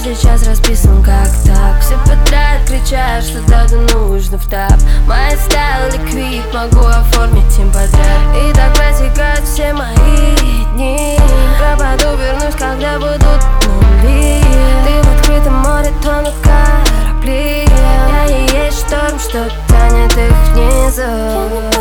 сейчас расписан как так. Все подряд кричат, что что-то нужно в тап. Моя стайл ликвид, могу оформить им подряд. И так протекают все мои дни. Пропаду, вернусь, когда будут нули. Ты в открытом море, тонут корабли. Я и есть шторм, что тянет их внизу.